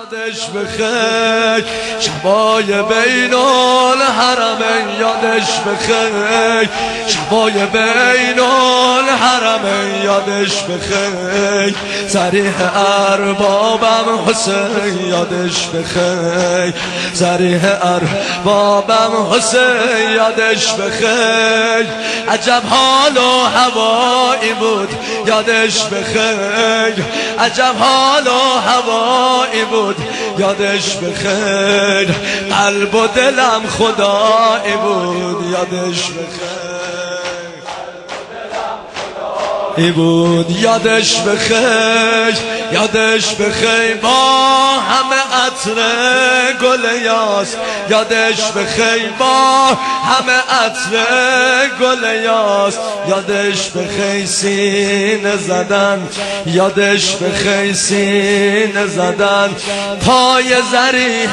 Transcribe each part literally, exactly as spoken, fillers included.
یادش بخیر، شبای بین الحرمین یادش بخیر، شبای بین الحرمین یادش بخیر، ضریح اربابم حسین یادش بخیر، ضریح اربابم حسین یادش بخیر، عجب حال و هوایی بود یادش بخیر، عجب حال و هوایی بود یادش بخیر، قلب و دلم خدایی بود یادش بخیر، ای بود یادش بخیر، یادش بخیر با همه عطر گل یاس، یادش بخیر با همه عطر گل یاس، یادش بخیر سینه زدن، یادش بخیر سینه زدن پای ضریح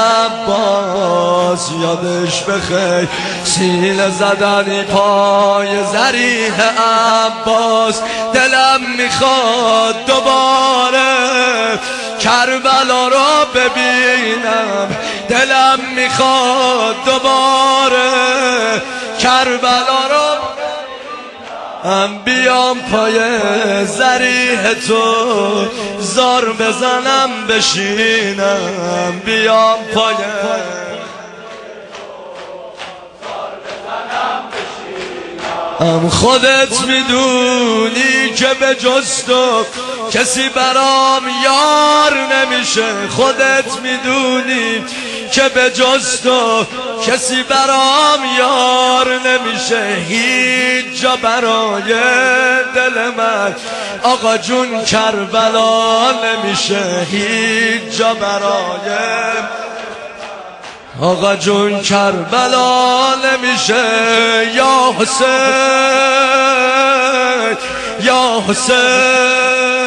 عباس، یادش بخیر سینه زدن پای ضریح عباس، دلم میخواد دوباره کربلا را ببینم، دلم میخواد دوباره کربلا را هم بیام پای ضریح تو زار بزنم بشینم، بیام پای هم خودت میدونی که به جز تو کسی برام یار نمیشه، خودت میدونی که به جز تو کسی برام یار نمیشه، هیچ جا برای دل من آقا جون کربلا نمیشه، هیچ جا برای آقا جون کربلا نمیشه، یا حسین یا حسین